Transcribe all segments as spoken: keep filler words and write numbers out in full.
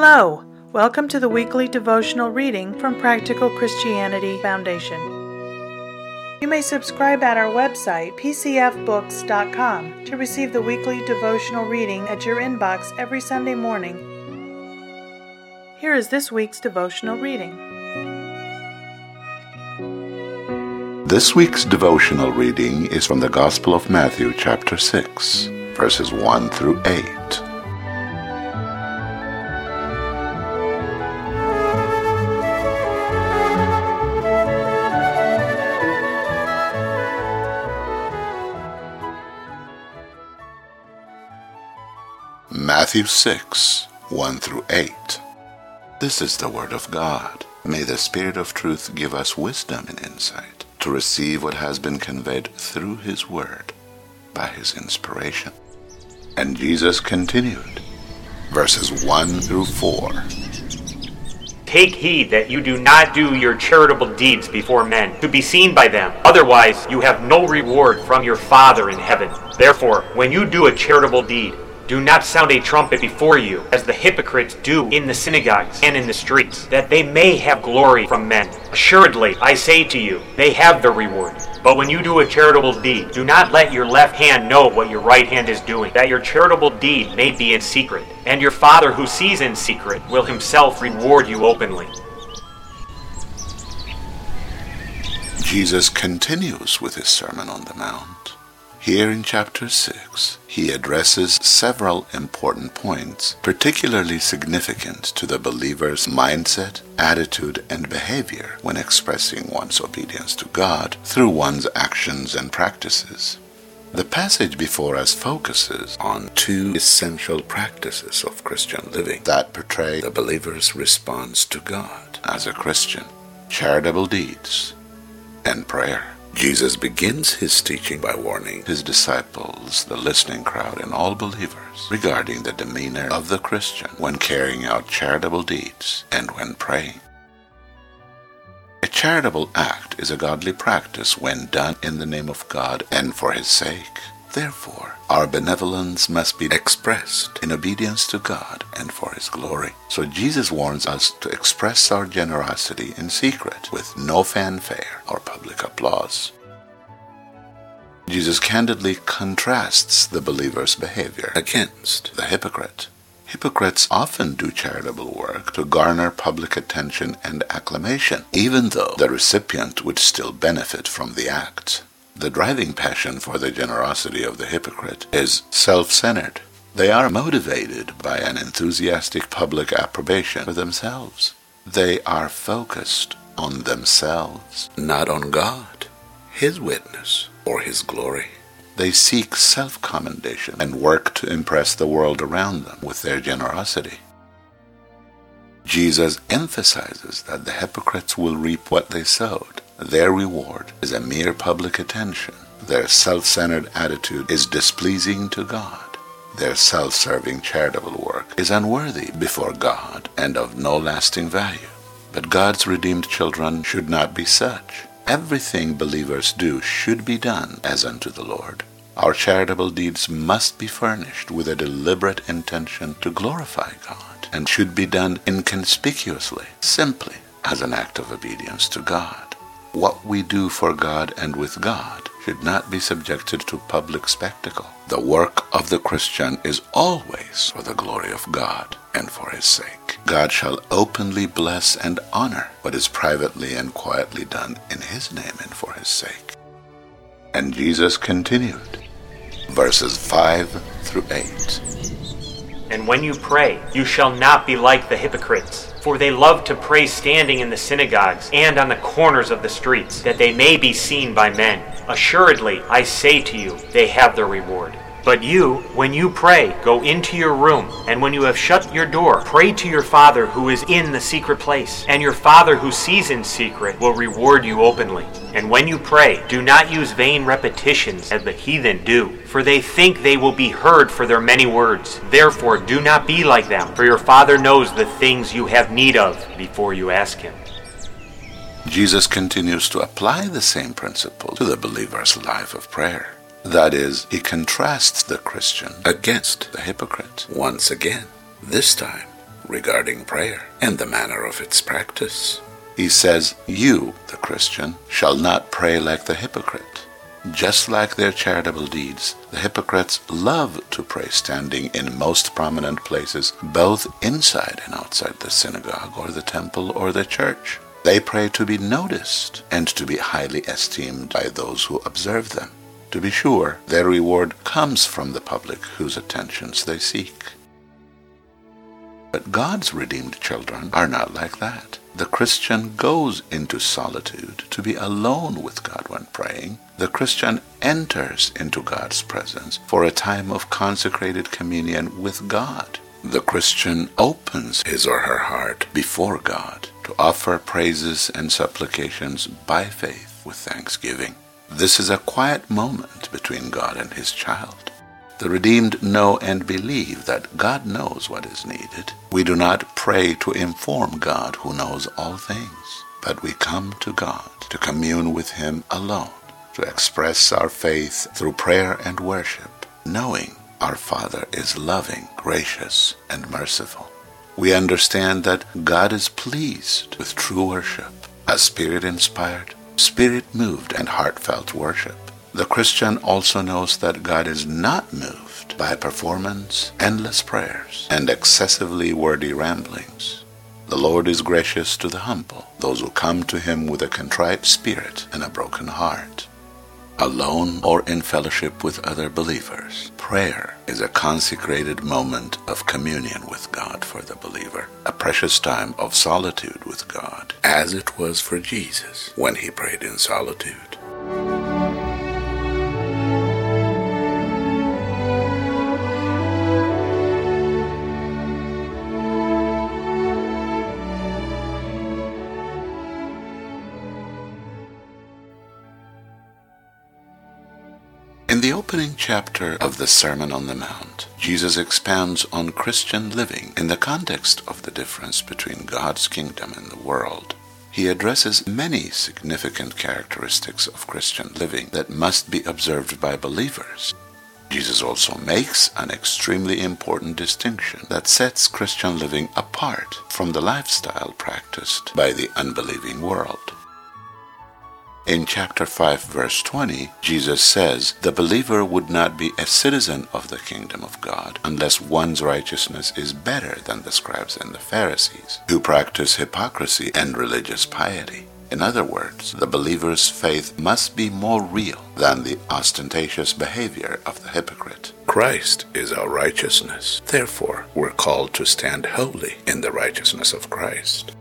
Hello! Welcome to the weekly devotional reading from Practical Christianity Foundation. You may subscribe at our website, p c f books dot com, to receive the weekly devotional reading at your inbox every Sunday morning. Here is this week's devotional reading. This week's devotional reading is from the Gospel of Matthew, chapter six, verses one through eight. Matthew six, one through eight. This is the Word of God. May the Spirit of truth give us wisdom and insight to receive what has been conveyed through His Word by His inspiration. And Jesus continued, verses one through four. Take heed that you do not do your charitable deeds before men, to be seen by them. Otherwise, you have no reward from your Father in heaven. Therefore, when you do a charitable deed, do not sound a trumpet before you, as the hypocrites do in the synagogues and in the streets, that they may have glory from men. Assuredly, I say to you, they have their reward. But when you do a charitable deed, do not let your left hand know what your right hand is doing, that your charitable deed may be in secret. And your Father who sees in secret will himself reward you openly. Jesus continues with his Sermon on the Mount. Here in chapter six, he addresses several important points, particularly significant to the believer's mindset, attitude, and behavior when expressing one's obedience to God through one's actions and practices. The passage before us focuses on two essential practices of Christian living that portray the believer's response to God as a Christian: charitable deeds and prayer. Jesus begins his teaching by warning his disciples, the listening crowd, and all believers regarding the demeanor of the Christian when carrying out charitable deeds and when praying. A charitable act is a godly practice when done in the name of God and for His sake. Therefore, our benevolence must be expressed in obedience to God and for His glory. So Jesus warns us to express our generosity in secret with no fanfare or public applause. Jesus candidly contrasts the believer's behavior against the hypocrite. Hypocrites often do charitable work to garner public attention and acclamation, even though the recipient would still benefit from the act. The driving passion for the generosity of the hypocrite is self-centered. They are motivated by an enthusiastic public approbation for themselves. They are focused on themselves, not on God, His witness, or His glory. They seek self-commendation and work to impress the world around them with their generosity. Jesus emphasizes that the hypocrites will reap what they sowed. Their reward is a mere public attention. Their self-centered attitude is displeasing to God. Their self-serving charitable work is unworthy before God and of no lasting value. But God's redeemed children should not be such. Everything believers do should be done as unto the Lord. Our charitable deeds must be furnished with a deliberate intention to glorify God, and should be done inconspicuously, simply as an act of obedience to God. What we do for God and with God should not be subjected to public spectacle. The work of the Christian is always for the glory of God and for His sake. God shall openly bless and honor what is privately and quietly done in His name and for His sake. And Jesus continued, verses five through eight. And when you pray, you shall not be like the hypocrites, for they love to pray standing in the synagogues and on the corners of the streets, that they may be seen by men. Assuredly, I say to you, they have their reward. But you, when you pray, go into your room, and when you have shut your door, pray to your Father who is in the secret place, and your Father who sees in secret will reward you openly. And when you pray, do not use vain repetitions as the heathen do, for they think they will be heard for their many words. Therefore, do not be like them, for your Father knows the things you have need of before you ask Him. Jesus continues to apply the same principle to the believer's life of prayer. That is, he contrasts the Christian against the hypocrite once again, this time regarding prayer and the manner of its practice. He says, "You, the Christian, shall not pray like the hypocrite." Just like their charitable deeds, the hypocrites love to pray standing in most prominent places, both inside and outside the synagogue or the temple or the church. They pray to be noticed and to be highly esteemed by those who observe them. To be sure, their reward comes from the public whose attentions they seek. But God's redeemed children are not like that. The Christian goes into solitude to be alone with God when praying. The Christian enters into God's presence for a time of consecrated communion with God. The Christian opens his or her heart before God to offer praises and supplications by faith with thanksgiving. This is a quiet moment between God and his child. The redeemed know and believe that God knows what is needed. We do not pray to inform God who knows all things, but we come to God to commune with him alone, to express our faith through prayer and worship, knowing our Father is loving, gracious, and merciful. We understand that God is pleased with true worship, a spirit-inspired, spirit-moved, and heartfelt worship. The Christian also knows that God is not moved by performance, endless prayers, and excessively wordy ramblings. The Lord is gracious to the humble, those who come to him with a contrite spirit and a broken heart. Alone or in fellowship with other believers, prayer is a consecrated moment of communion with God for the believer, a precious time of solitude with God, as it was for Jesus when he prayed in solitude. In the opening chapter of the Sermon on the Mount, Jesus expounds on Christian living in the context of the difference between God's kingdom and the world. He addresses many significant characteristics of Christian living that must be observed by believers. Jesus also makes an extremely important distinction that sets Christian living apart from the lifestyle practiced by the unbelieving world. In chapter five, verse twenty, Jesus says, "The believer would not be a citizen of the kingdom of God unless one's righteousness is better than the scribes and the Pharisees, who practice hypocrisy and religious piety." In other words, the believer's faith must be more real than the ostentatious behavior of the hypocrite. Christ is our righteousness. Therefore, we're called to stand holy in the righteousness of Christ.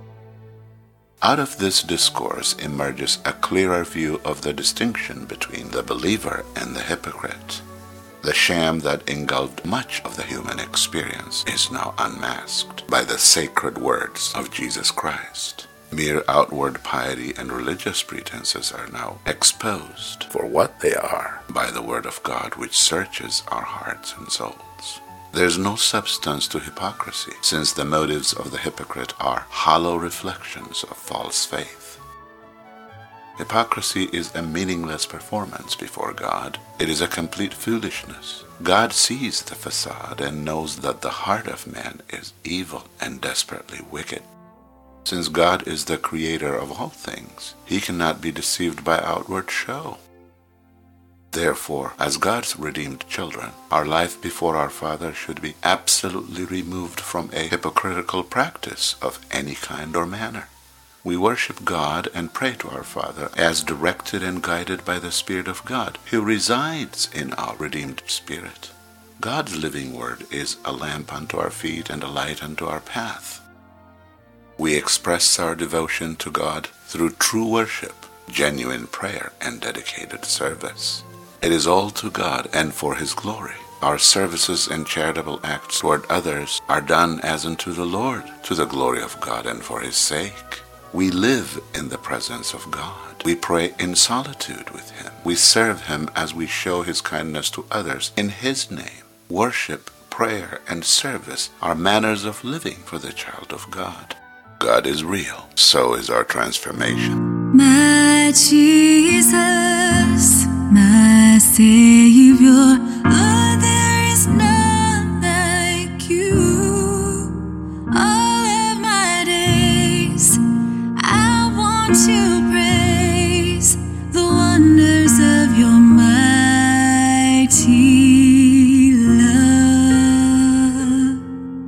Out of this discourse emerges a clearer view of the distinction between the believer and the hypocrite. The sham that engulfed much of the human experience is now unmasked by the sacred words of Jesus Christ. Mere outward piety and religious pretenses are now exposed for what they are by the Word of God, which searches our hearts and souls. There is no substance to hypocrisy, since the motives of the hypocrite are hollow reflections of false faith. Hypocrisy is a meaningless performance before God. It is a complete foolishness. God sees the facade and knows that the heart of man is evil and desperately wicked. Since God is the creator of all things, he cannot be deceived by outward show. Therefore, as God's redeemed children, our life before our Father should be absolutely removed from a hypocritical practice of any kind or manner. We worship God and pray to our Father as directed and guided by the Spirit of God, who resides in our redeemed spirit. God's living word is a lamp unto our feet and a light unto our path. We express our devotion to God through true worship, genuine prayer, and dedicated service. It is all to God and for his glory. Our services and charitable acts toward others are done as unto the Lord, to the glory of God and for his sake. We live in the presence of God. We pray in solitude with him. We serve him as we show his kindness to others in his name. Worship, prayer, and service are manners of living for the child of God. God is real, so is our transformation. My Jesus, my Savior, Lord, there is none like you. want to praise the wonders of your mighty love.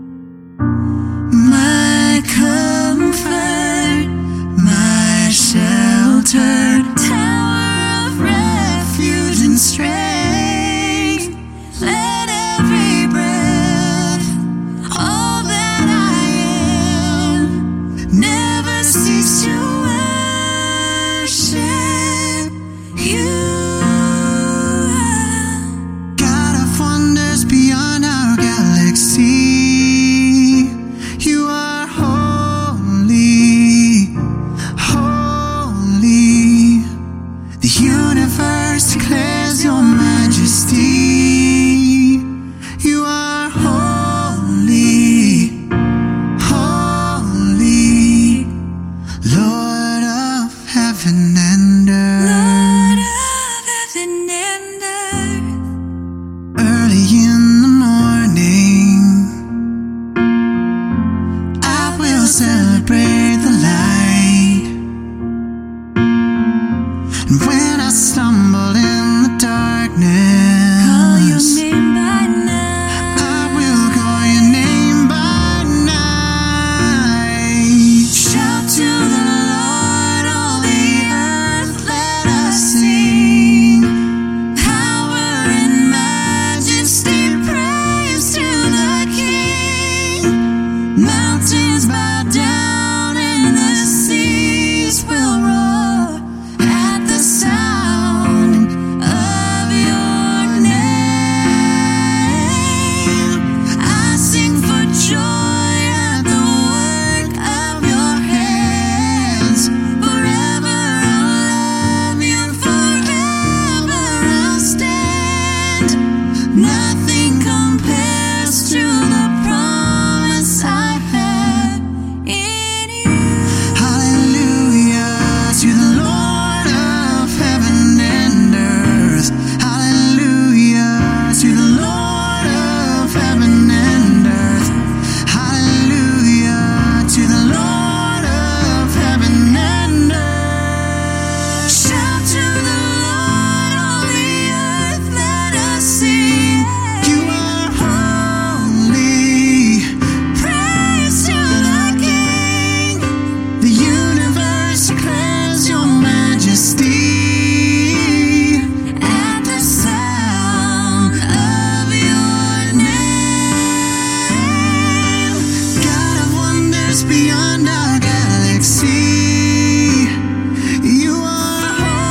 My comfort, my shelter, tower of refuge and strength. Let every breath, all that I am, never cease to worship you. God of wonders beyond our galaxy, you are holy, holy. The universe declares your majesty. You are holy, holy, Lord of heaven and earth. Lord of heaven and earth. Early in the morning, I will celebrate the light. And when I stumble in the darkness, Call your name by night. I will call your name by night. Shout to the Lord, all the earth, let us sing. Power and majesty, praise to the King. Mountains bow down and the seas will roar at the sound of your name. I sing for joy at the work of your hands. Forever I'll love you, forever I'll stand. Nothing compares to the promise I have in you. Hallelujah to the Lord of heaven and earth. Hallelujah to the Lord of heaven and earth. Hallelujah to the Lord of heaven and earth. Shout to the Lord, all the earth, let us sing. You are holy, praise to the King. The universe declares your majesty at the sound of your name. God of wonders beyond our galaxy, you are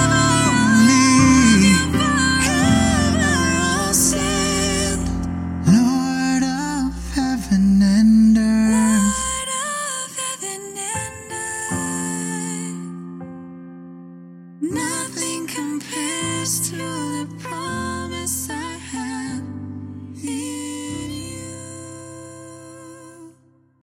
holy, forever I'll stand. Lord of heaven and earth. Lord of heaven and earth. Nothing compares to the promise